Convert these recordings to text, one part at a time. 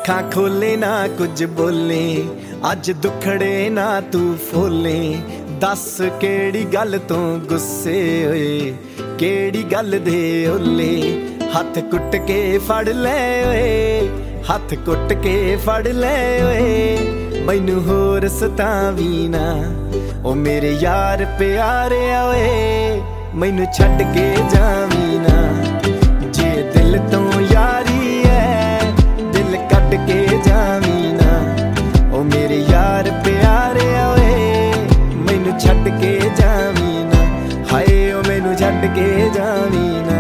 ਅੱਖਾਂ ਖੋਲੇ ਨਾ ਕੁਝ ਬੋਲੇ, ਅੱਜ ਦੁਖੜੇ ਨਾ ਤੂੰ ਫੋਲੇ। ਦੱਸ ਕਿਹੜੀ ਗੱਲ ਤੋਂ ਗੁੱਸੇ ਹੋਏ, ਕਿਹੜੀ ਗੱਲ ਦੇ ਓਲੇ। ਹੱਥ ਕੁੱਟ ਕੇ ਫੜ ਲੈ ਓਏ, ਹੱਥ ਕੁੱਟ ਕੇ ਫੜ ਲੈ ਓਏ। ਮੈਨੂੰ ਹੋਰ ਸਤਾਵੀ ਨਾ ਓ ਮੇਰੇ ਯਾਰ ਪਿਆਰਿਆ ਓਏ, ਮੈਨੂੰ ਛੱਡ ਕੇ ਜਾਵੀਂ ਨਾ। ਜੇ ਦਿਲ ਤੋਂ ਯਾਰੀ ਐ ਦਿਲ ਕੱਢ ਕੇ ਜਾਵੀਂ ਨਾ ਓ ਮੇਰੇ ਯਾਰ ਪਿਆਰਿਆ ਓਏ, ਮੈਨੂੰ ਛੱਡ ਕੇ ਜਾਵੀਂ ਨਾ। ਹਾਏ ਓ ਮੈਨੂੰ ਛੱਡ ਕੇ ਜਾਵੀਂ ਨਾ।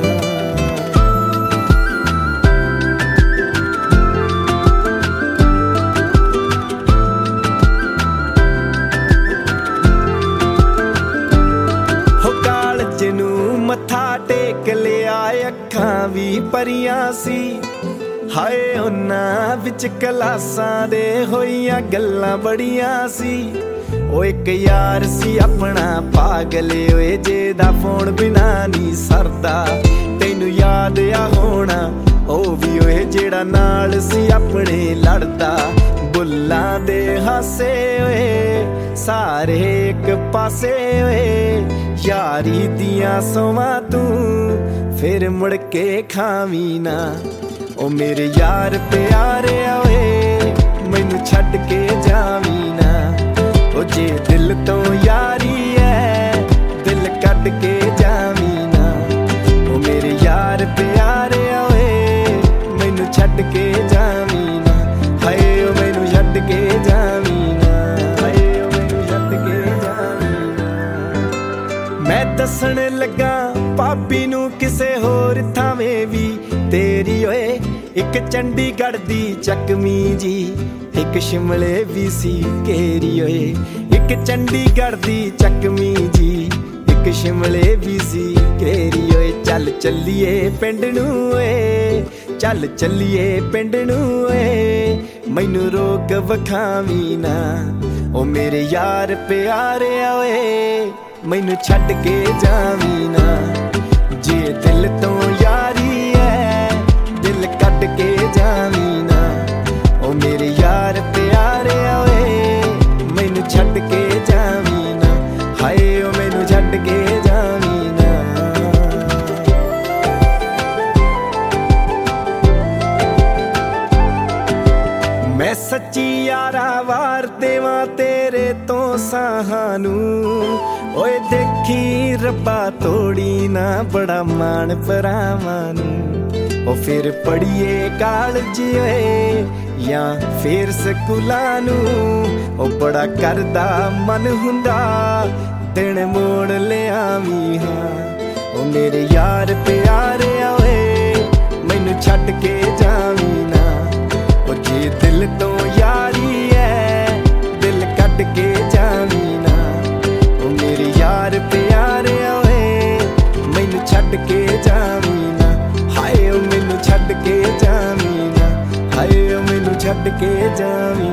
ਮੱਥਾ ਟੇਕ ਲਿਆ ਅੱਖਾਂ ਵੀ ਭਰੀਆਂ ਸੀ, ਹਾਏ ਉਹਨਾਂ ਵਿੱਚ ਕਲਾਸਾਂ ਦੇ ਹੋਈਆਂ ਗੱਲਾਂ ਬੜੀਆਂ ਸੀ। ਉਹ ਇੱਕ ਯਾਰ ਸੀ ਆਪਣਾ ਪਾਗਲ ਓਏ, ਜਿਹਦਾ ਫੋਨ ਬਿਨਾ ਨਹੀਂ ਸਰਦਾ। ਤੈਨੂੰ ਯਾਦ ਆ ਹੋਣਾ ਉਹ ਵੀ ਓਏ, ਜਿਹੜਾ ਨਾਲ ਸੀ ਆਪਣੇ ਲੜਦਾ। ਬੁੱਲਾਂ ਦੇ ਹਾਸੇ ਓਏ ਸਾਰੇ ਇੱਕ ਪਾਸੇ ਓਏ, ਯਾਰੀ ਦੀਆਂ ਸੋਵਾਂ ਤੂੰ ਫਿਰ ਮੁੜ ਕੇ ਖਾਵੀਂ ਨਾ ਓ ਮੇਰੇ ਯਾਰ ਪਿਆਰਿਆ ਓਏ, ਮੈਨੂੰ ਛੱਡ ਕੇ ਜਾਵੀਂ ਨਾ। ਓ ਜੇ ਦਿਲ ਤੋਂ ਯਾਰੀ ਐ ਦਿਲ ਕੱਢ ਕੇ ਜਾਵੀਂ ਨਾ ਓ ਮੇਰੇ ਯਾਰ ਪਿਆਰਿਆ ਓਏ, ਮੈਨੂੰ ਛੱਡ ਕੇ ਜਾਵੀਂ ਨਾ। ਹਾਏ ਓ ਮੈਨੂੰ ਛੱਡ ਕੇ ਜਾਵੀਂ ਨਾ, ਹਾਏ ਓ ਮੈਨੂੰ ਛੱਡ ਕੇ ਜਾਵੀਂ ਨਾ। ਮੈਂ ਦੱਸਣ ਲੱਗਾ ਭਾਬੀ ਨੂੰ ਕਿਸੇ ਹੋਰ ਥਾਵੇਂ ਵੀ ਤੇਰੀ ਓਏ, ਇੱਕ ਚੰਡੀਗੜ੍ਹ ਦੀ ਚੱਕਵੀਂ ਜੀ, ਇੱਕ ਸ਼ਿਮਲੇ ਵੀ ਸੀ ਘੇਰੀ ਓਏ। ਇੱਕ ਚੰਡੀਗੜ੍ਹ ਦੀ ਚੱਕਵੀਂ ਜੀ, ਇੱਕ ਸ਼ਿਮਲੇ ਵੀ ਸੀ ਘੇਰੀ ਓਏ। ਚੱਲ ਚੱਲੀਏ ਪਿੰਡ ਨੂੰ ਓਏ, ਚੱਲ ਚੱਲੀਏ ਪਿੰਡ ਨੂੰ ਓਏ, ਮੈਨੂੰ ਰੋਕ ਵਿਖਾਵੀਂ ਨਾ ਓ ਮੇਰੇ ਯਾਰ ਪਿਆਰਿਆ ਓਏ, ਮੈਨੂੰ ਛੱਡ ਕੇ ਜਾਵੀਂ ਨਾ। ਜੇ ਦਿਲ ਤੋਂ ਯਾਰੀ ਐ ਦਿਲ ਕੱਢ ਕੇ ਜਾਵੀਂ ਨਾ ਓ ਮੇਰੇ ਯਾਰ ਪਿਆਰਿਆ ਓਏ, ਮੈਨੂੰ ਛੱਡ ਕੇ ਜਾਵੀਂ ਨਾ। ਹਾਏ ਓ ਮੈਨੂੰ ਛੱਡ ਕੇ ਜਾਵੀਂ ਨਾ। ਮੈਂ ਸੱਚੀ ਯਾਰਾ ਵਾਰ ਦੇਵਾਂ ਤੇਰੇ ਤੋਂ ਸਾਹਾਂ ਨੂੰ ਓਏ, ਦੇਖੀ ਰੱਬਾ ਤੋੜੀ ਨਾ ਬੜਾ ਮਾਣ ਭਰਾਵਾਂ ਨੂੰ। ਓ ਫਿਰ ਪੜੀਏ ਕਾਲਜ ਓਏ ਜਾਂ ਫੇਰ ਸਕੂਲਾਂ ਨੂੰ, ਓ ਬੜਾ ਕਰਦਾ ਮਨ ਹੁੰਦਾ ਦਿਨ ਮੋੜ ਲਿਆਵੀਂ ਹਾਂ ਓ ਮੇਰੇ ਯਾਰ ਪਿਆਰਿਆ ਓਏ, ਮੈਨੂੰ ਛੱਡ ਕੇ ਜਾਵੀਂ ਨਾ ਓ ਜੇ ਦਿਲ ਤੋਂ ਯਾਰੀ ਐ ਦਿਲ ਕੱਢ ਕੇ ਜਾਵੀਂ ਨਾ ਓ ਮੇਰੇ ਯਾਰ ਪਿਆਰਿਆ ਓਏ, ਮੈਨੂੰ ਛੱਡ ਕੇ ਜਾਵੀਂ ਨਾ। ਹਾਏ ਓ ਮੈਨੂੰ ਛੱਡ ਕੇ ਜਾਵੀਂ ਨਾ, ਹਾਏ ਓ ਮੈਨੂੰ ਛੱਡ ਕੇ ਜਾਵੀਂ।